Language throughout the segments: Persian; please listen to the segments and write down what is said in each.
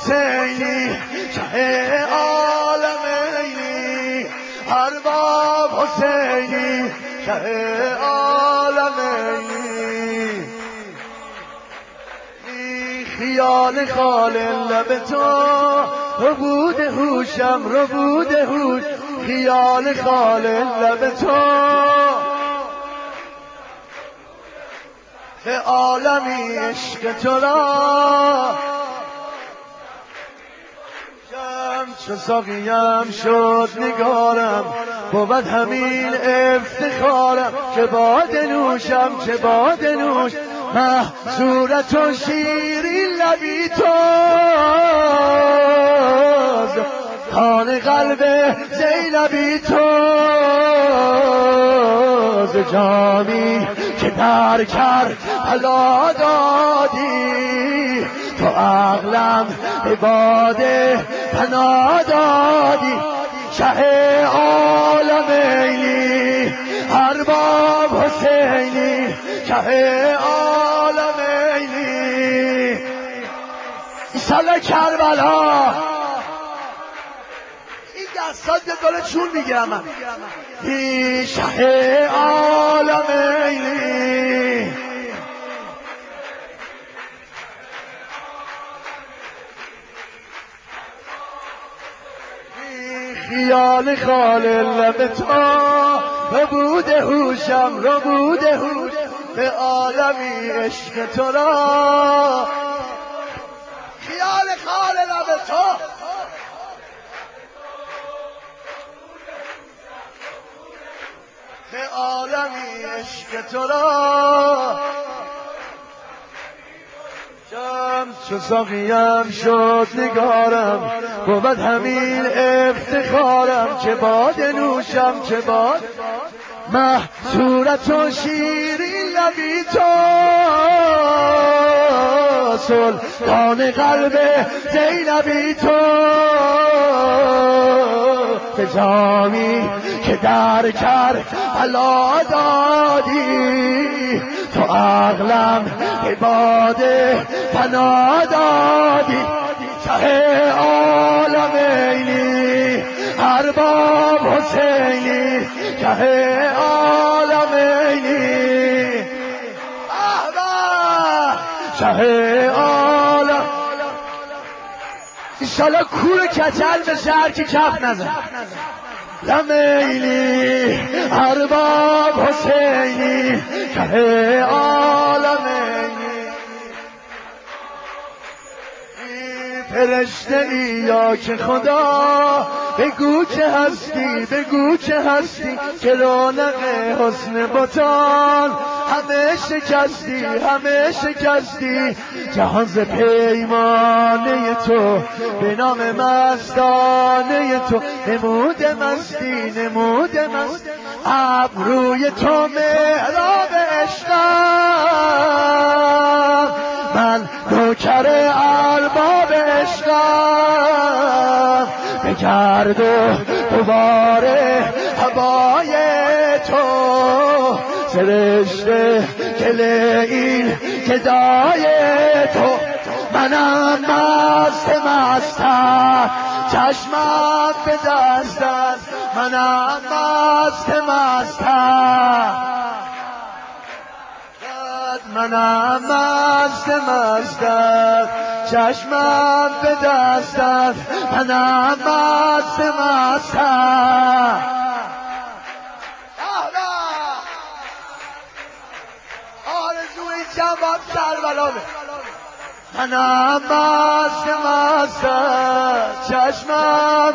حسینی شه عالمینی ارباب حسینی شه عالمینی خیال خال لب تو ربود هوشم ربود هوش خیال خال لب تو به عالمی عشق تو را چو ساقیم شد نگارم بود همین افتخارم چه باد نوشم چه باد نوش صورت و شیرین لبی تو خانه قلب زینبی تو ز جامی که در کرد حلا دادی تو عقلم عباده پناه دادی شه عالمینی ارباب حسینی شه عالمینی ایساله کربلا این دستات به داره چون میگیرم من شه عالمینی خیال خال لب تو ربود هوشم ربود هوش به عالمی عشق تو را خیال خال لب تو به عالمی عشق تو را چو ساقیم شد نگارم بود همین افتخارم چه باد نوشم چه باد صورت و شیرین لبی تو سلطان قلب زینبی تو به جامی که در کرد حلا دادی تو عقلم عباده پناه دادی شه عالمینی ارباب حسینی شه عالمینی شه عالم ایشالا کور کچل به شهر که کف نزن لمیلی ارباب حسینی شه عالمینی فرشته ای یا که خدا بگو که هستی بگو که هستی که رونق حسن بتان همه شکستی همه شکستی جهان ز پیمانه تو به نام مستانه تو نمود مستی نمود مستی ابروی تو محراب عشقم من نوکر ارباب عشقم بگرد و دوباره هوای تو سرشته کل این گدای تو منم مست مستم چشمم به دست است منم مست مستم منم مست مستم چشمم به دست است منم مست مستم آرزوی جواب کربلا منم مست مستم چشمم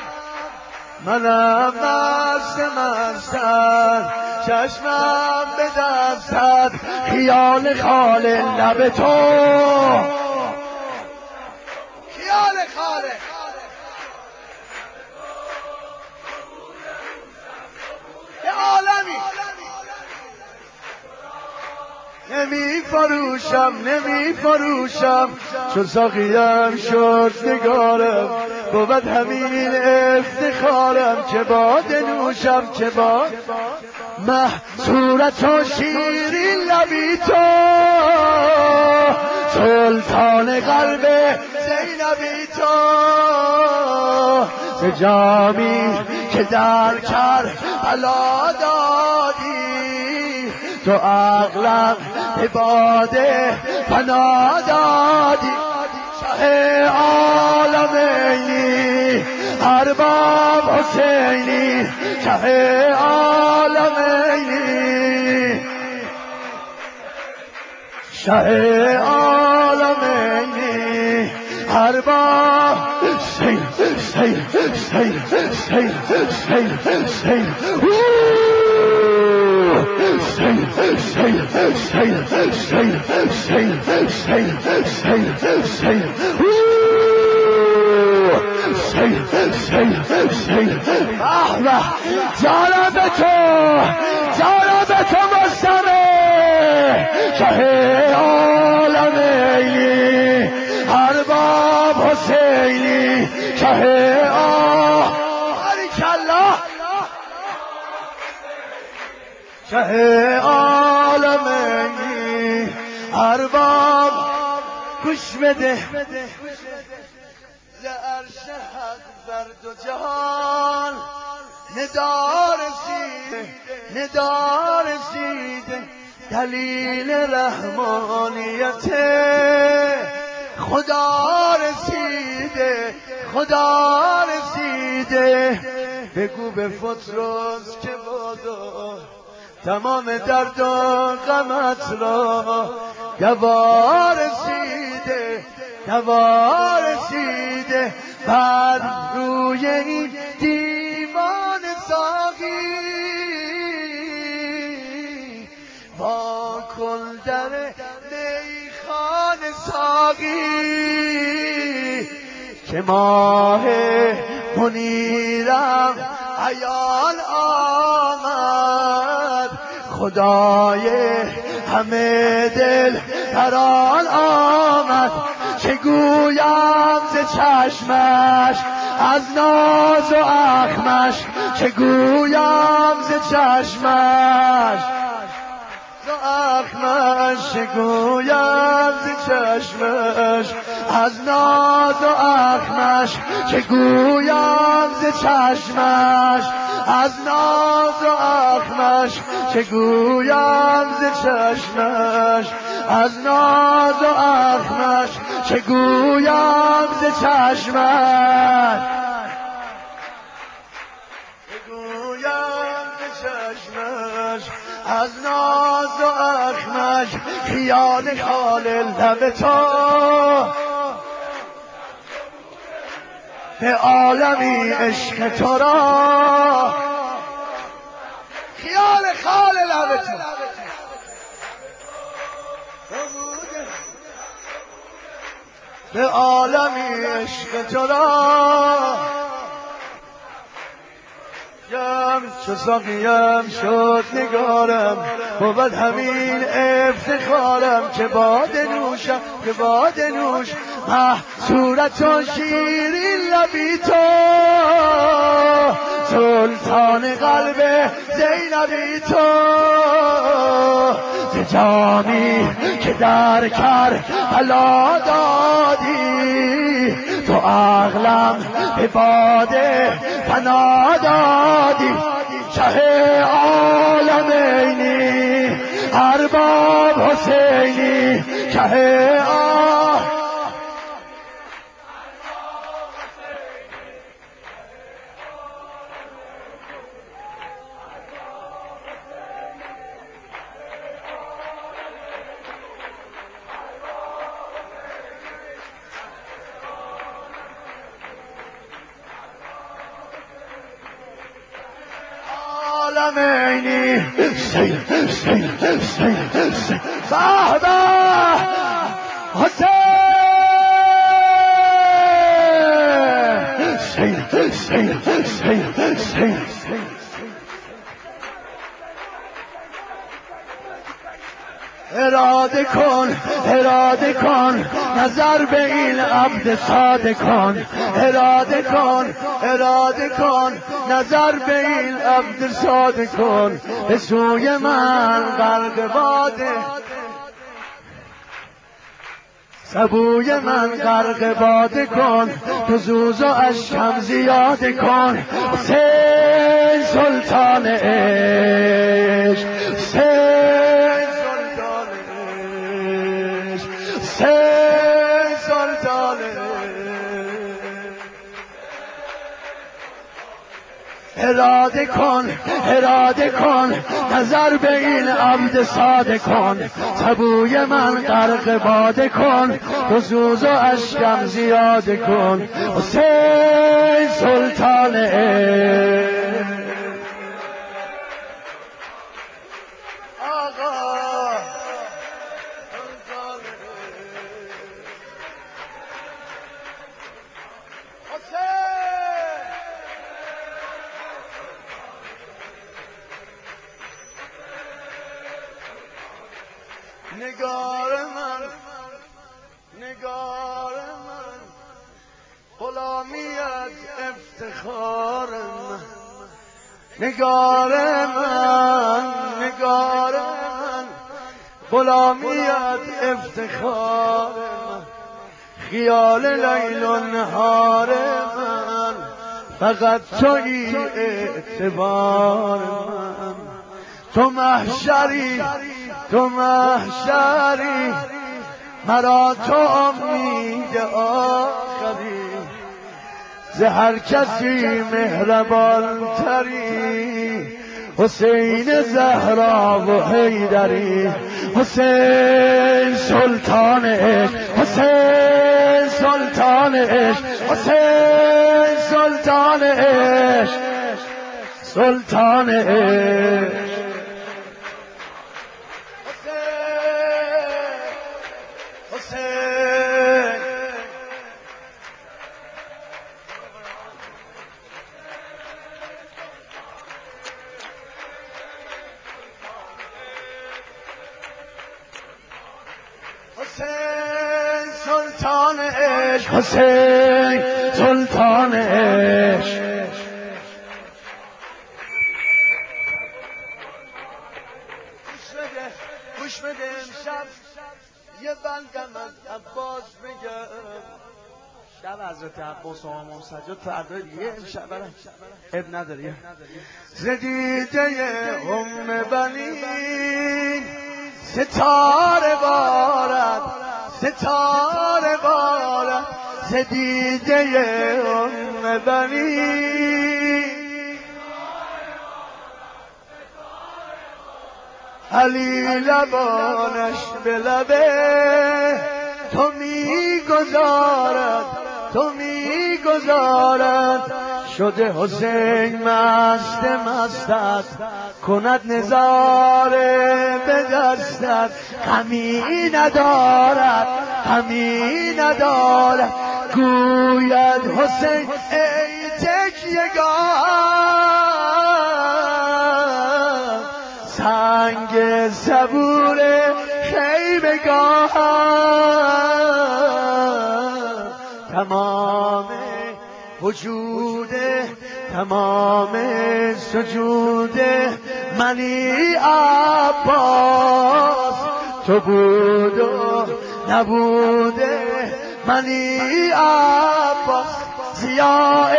منم مست مستم چشمم به دستت خیال خال لب تو خیال خاله یه عالمی نمی فروشم نمی فروشم چون ساقیم شد نگارم بود همین افتخارم چه باد نوشم چه باد صورت و شیرین لبی تو سلطان قلب زینبی تو، ز جامی که در کربلا دادی، تو عقلم به باده فنا دادی. شه عالمینی ارباب حسینی، شه عالمینی، شه عالمینی ارباب سین سین سین سین سین سین سین سین سین سین سین سین سین سین سین احمد جانم به تو، جانم به تو مستمه، شه عالمینی ارباب حسینی، شه باریکالله، شه عالمینی ارباب. گوش بده ز عرش حق بر دو جهان ندا رسیده، ندا رسیده، دلیل رحمانیت خدا رسیده، خدا رسیده. بگو به فطرس که بادا تمام درد و غمت را دوا رسیده، دوا رسیده. بر روی این دیوان ساقی با کل در میخان ساقی، که ماه منیرم عیان آمد، خدای همه دل بران آمد. چه گویم ز چشمش از ناز و اخمش، چه گویم ز چشمش ز اخمش، چه گویم ز چشمش از ناز و اخمش، چه گویم ز چشمش از ناز و اخمش، چه گویم ز چشمش از ناز و اخمش، چه گویم ز چشمش، چه گویم ز چشمش از ناز و اخمش. خیال خال لب تو به عالمی عشق تو را، خیال خال لب تو به عالمی عشق تو را. چو ساقیم شد نگارم، بود همین افتخارم، که باده نوشم، که باده نوش. صورت و شیرین لبی تو، سلطان قلب زینبی تو، ز جامی که در کربلا دادی، تو عقلم به باده فنا دادی. شه عالمینی ارباب حسینی، شه عالمینی سین سین سین سین بابا حسین سین سین سین سین اراده کن، اراده کن، نظر به این عبد ساده کن، اراده کن، اراده کن، نظر به این عبد ساده کن. به سوی من غرق باده سبوی من غرق باده کن، تو زوز و اشکم زیاده کن. حسین سلطان عشق، حسین سلطان عشق، حسین سلطان اراده کن، اراده کن، نظر به این عبد ساده کن. سبوی من غرق باده کن، تو سوز و اشکم زیاده کن. حسین سلطان آقا نگار من، نگار من، غلامیت افتخار من. نگار من، نگار من، غلامیت افتخار من. خیال لیل و نهار من، فقط تویی اعتبار من. تو محشری، تو محشری، مرا تو امید آخری. ز هر کسی مهربان تری، حسین زهرا و حیدری. حسین سلطان عشق، حسین سلطان عشق، حسین سلطان عشق، سلطان عشق. حسین سلطان عشق، حسین سلطان عشق. گوش بده امشب یه بندم از عباس بگم. شب حضرت عباس و امام سجاد فردا دیگه امشب اب نداره. زدیده ام بنین ستاره بارد، ستاره بارد. زدیده ام بنین علی لبانش به لبه تو میگذارد، تو میگذارد. شده حسین مست مستت، کند نظاره به دستت. غمی ندارد، غمی ندارد. گوید حسین ای تکیه‌گاه، سنگ صبور خیمگاه. تمام وجود، تمام سجود منی عباس تو بود و نبوده منی عباس. ضیاء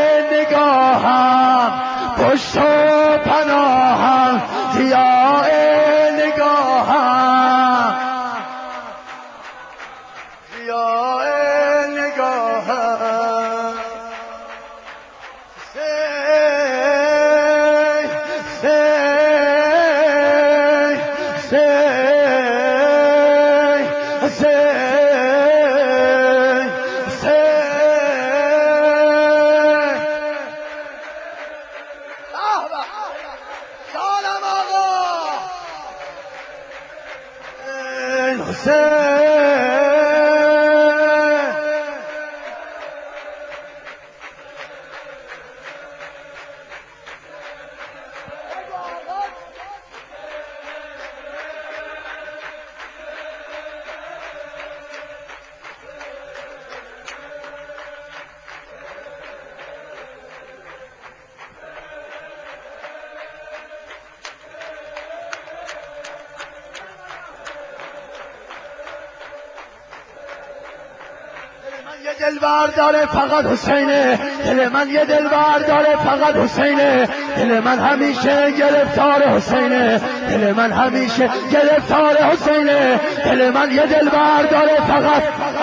نگاهم پشت و پناهم، ضیاء نگاهم، ضیاء نگاهم. دلبر داره فقط حسینه، دل من یه دلبر داره فقط حسینه، دل من همیشه گرفتار حسینه، دل من همیشه گرفتار حسینه، دل من یه دلبر داره فقط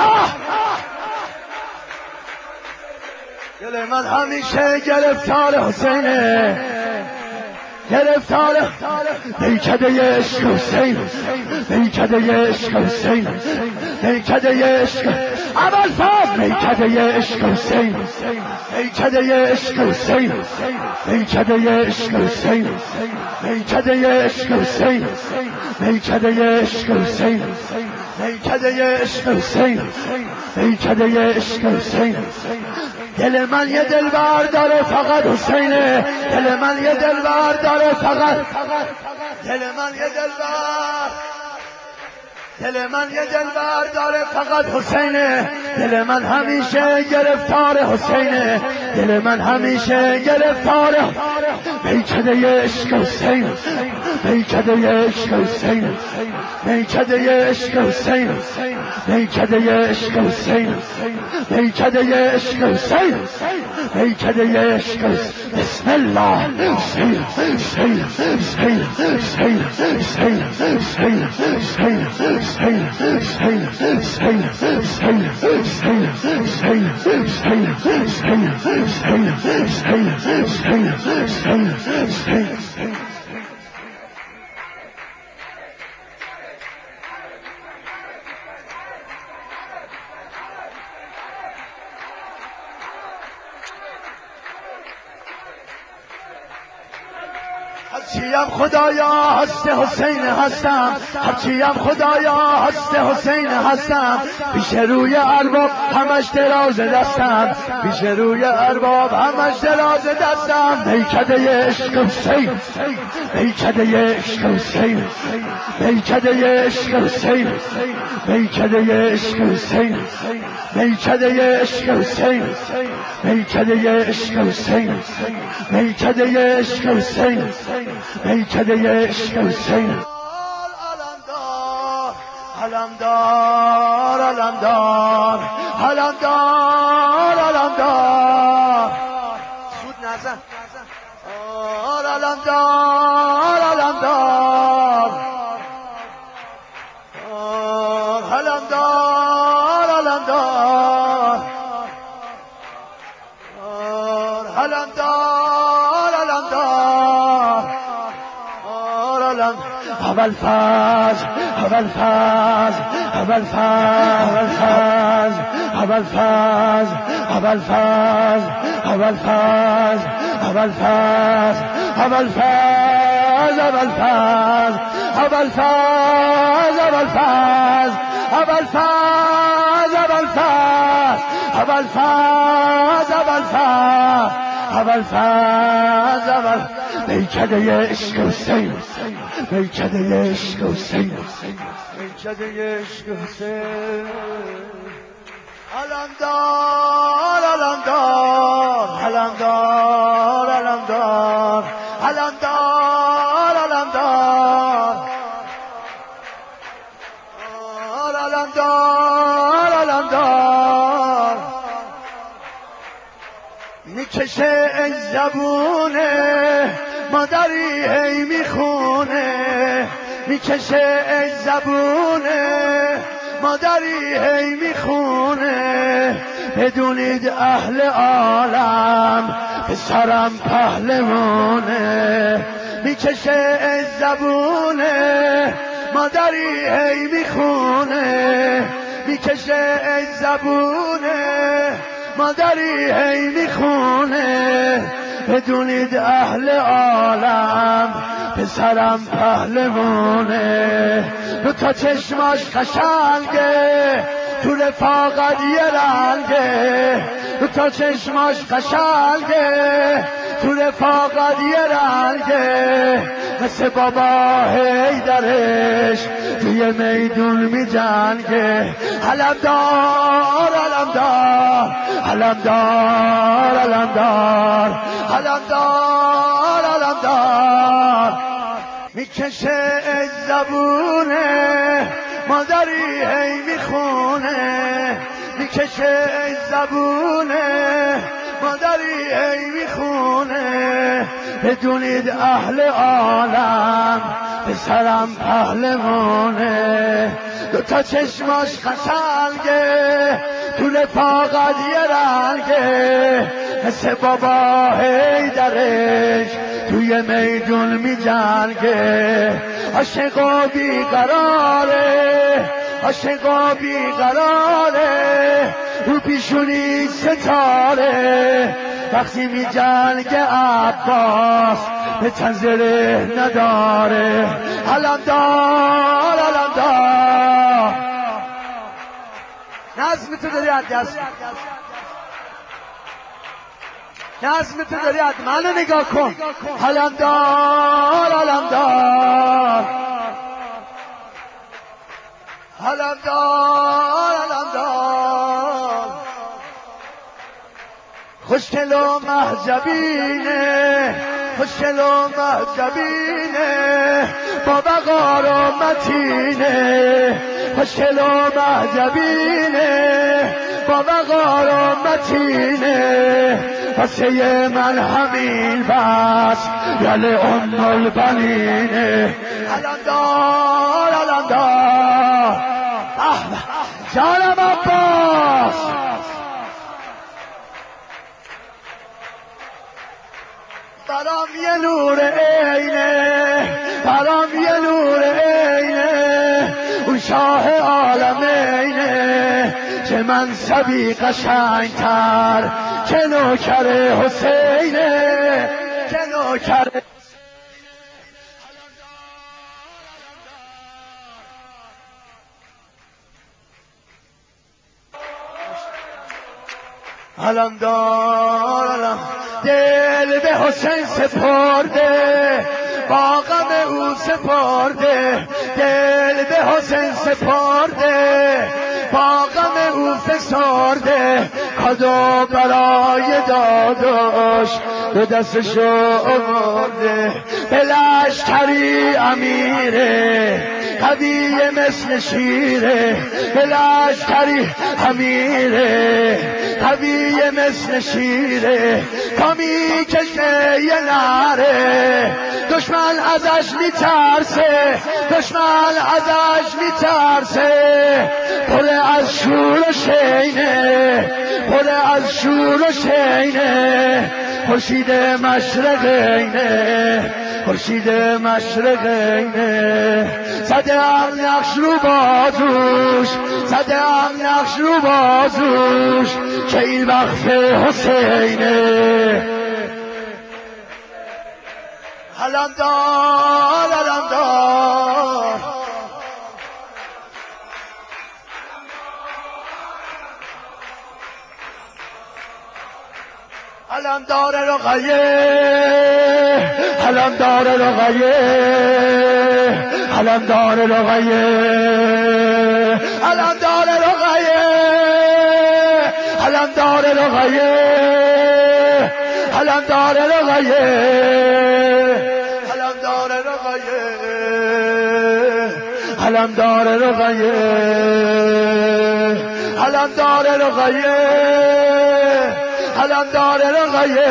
دل من همیشه گرفتار حسینه، گرفتار میکده عشق حسین، میکده عشق حسین، میکده عشق ابوالفضل، میکده عشق حسین، میکده عشق حسین، میکده عشق حسین، میکده عشق حسین، میکده عشق حسین، میکده عشق حسین، میکده عشق حسین. دل من یه دلبر داره فقط حسینه، دل من یه دلبر داره فقط، دل من یه دلبر، دل من یه دلبر داره فقط حسینه، دل من همیشه گرفتار حسینه، دل من همیشه گرفتار میکده عشق حسین، میکده عشق حسین، میکده عشق حسین، میکده عشق حسین، میکده عشق حسین، میکده عشق بسم الله سیل سیل سیل سیل سیل سیل سیل سیل هرچیم خدایا هست حسین هستم، هرچیم خدایا هست حسین هستم، پیش روی ارباب همش دراز دستم، پیش روی ارباب همش دراز دستم. میکده عشق حسین، میکده عشق حسین، میکده عشق حسین، میکده عشق حسین، میکده عشق حسین، میکده عشق حسین، میکده عشق حسین، میکده عشق حسین. علمدار علمدار علمدار علمدار سود نزن علمدار علمدار علمدار علمدار علمدار علمدار ابوالفضل ابوالفضل ابوالفضل ابوالفضل ابوالفضل ابوالفضل ابوالفضل ابوالفضل ابوالفضل ابوالفضل ابوالفضل ابوالفضل ابوالفضل ابوالفضل ابوالفضل میکده عشق حسین، میکده عشق حسین، میکده عشق حسین. علمدار علمدار علمدار علمدار علمدار علمدار علمدار علمدار میکشه از زبونه مادری هی میخونه، میکشه از زبونه مادری هی میخونه. بدونید اهل عالم پسرم پهلوانه، میکشه از زبونه مادری هی میخونه، میکشه از زبونه مادری هی میخونه. بدونید اهل عالم پسرم پهلوانه، دو تا چشماش قشنگه تو رفاقت یه رنگه، دو تا چشماش قشنگه تو رفاقت یه رنگه. مثل بابا حیدرش توی میدون می جنگه. علمدار علمدار علمدار علمدار علمدار علمدار میکشه از زبونه مادری هی میخونه، میکشه ای زبونه مادری ای میخونه بدونید اهل عالم پسرم پهلوانه دوتا چشماش قشنگه تو رفاقت یه رنگه مثل بابا هیدرش توی میدون میجنگه عاشق و بیقراره عاشق و بیقراره رو پیشونی ستاره وقتی میجنگه عباس به تنظره نداره علمدار علمدار نظم تو داری از دست نظم تو داری از منو نگاه کن علمدار علمدار علمدار علمدار خوشگل و محجبینه خوشگل و محجبینه با وقار و متینه خوشگل و محجبینه با وقار و متینه واسه من همین بس یل ام البنینه علمدار علمدار جانم عباس برام یه نور عینه برام یه نور عینه اون شاه عالمینه چه منصبی قشنگتر که نوکر حسینه که نوکر علمدار علم دل به حسین سپرده با غم او سپرده دل به حسین سپرده با غم او فسرده کادو برای داداش به دستشو آورده به لشکری امیره قوی مثل شیره به لشکری امیره قوی مثل شیره تا میکشه یه نره دشمن ازش میترسه دشمن ازش میترسه پر از شور و شینه پر از شور و شینه خورشید مشرقینه خورشید مشرقینه زده هم نقش رو بازوش زده هم نقش رو بازوش که این وقت حسینه علمدار علمدار علمدار رقیه علمدار رقیه علمدار رقیه علمدار رقیه علمدار رقیه علمدار رقیه علمدار رقیه علمدار رقیه علمدار رقیه علمدار رقیه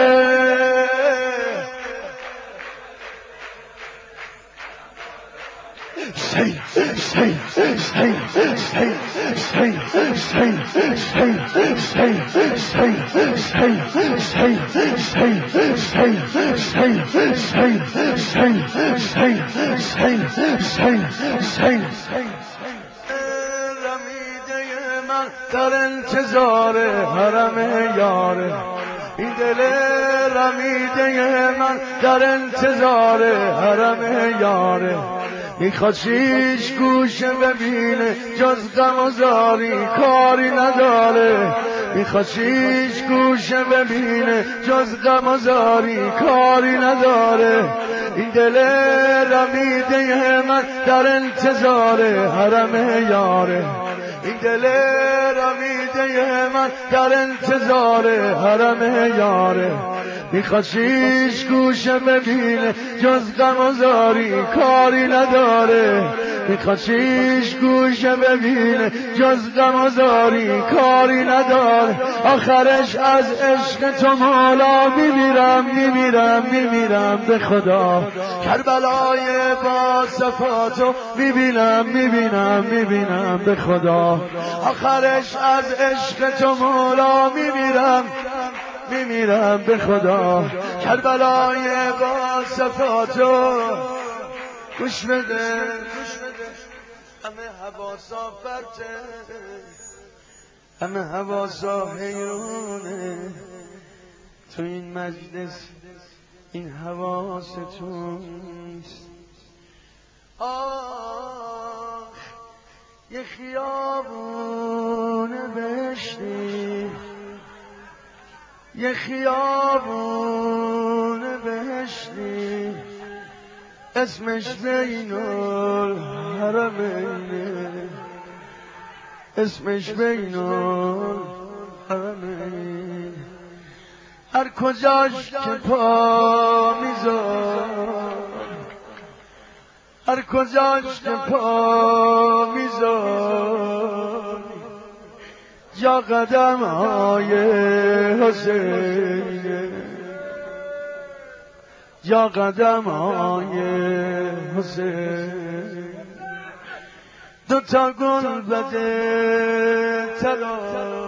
در انتظار حرم یاره این دل رمیده من در انتظار حرم یاره میخواد شیش گوشه ببینه جز غم و زاری کاری نداره میخواد شیش گوشه ببینه جز غم و زاری کاری نداره این دل رمیده من در انتظار حرم یاره این دل رمیده من در انتظار حرم یاره میخواد شیش گوشه ببینه جز غم و زاری کاری نداره. میخواد شیش گوشه ببینه جز غم و زاری کاری نداره. آخرش از عشق تو مولا میمیرم به خدا. کربلای با صفاتو میبینم به خدا. آخرش از عشق تو مولا میمیرم به خدا. کربلای با صفاتو گوش بده. همه حواسا فرته، همه حواسا حیرونه. تو این مجلس این حواستونست. آه یه خیابون بهشتی، یه خیابون بهشتی اسمش بین الحرمینه، اسمش بین الحرمینه. هر کجاش که پا میذار، هر کجاش که پا میذار جا قدم های حسینه، جا قدم های حسین. دوتا گل بده طلا،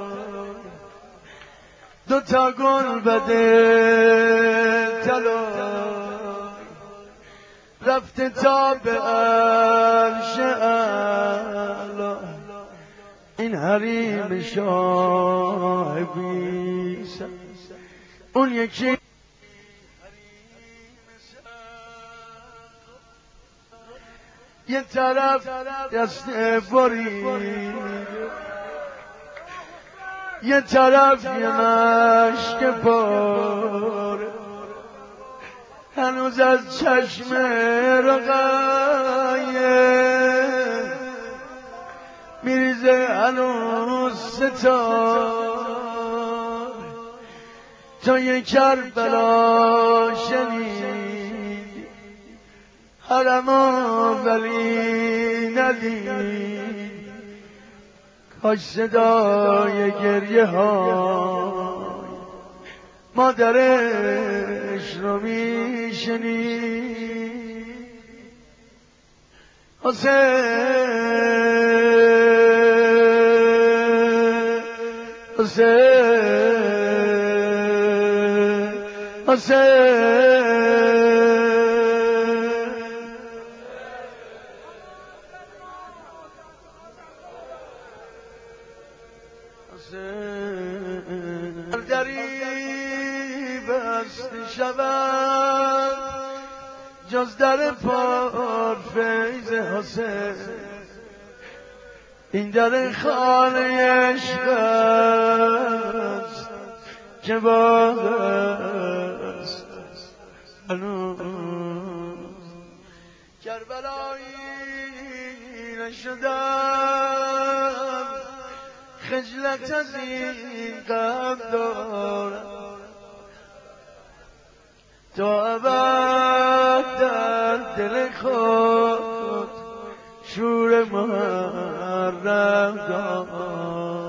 دوتا گل بده طلا رفته تا به عرش اعلی. این حریم شاه بیسر، اون یکی یه طرف دست برید، یه طرف یه مشک پاره هنوز از چشم رقیه میریزه هنوز ستاره. تا یه کربلا شنید حرمو ولی ندید، کاش صدای گریه های مادرش رو میشنید. حسین حسین حسین دری بست شود جز در پرفیض حسین. این در خانه عشق است که باز است هنوز. کربلایی نشدم خجلت از این غم دارم، تا ابد در دل خود شور محرم دارم.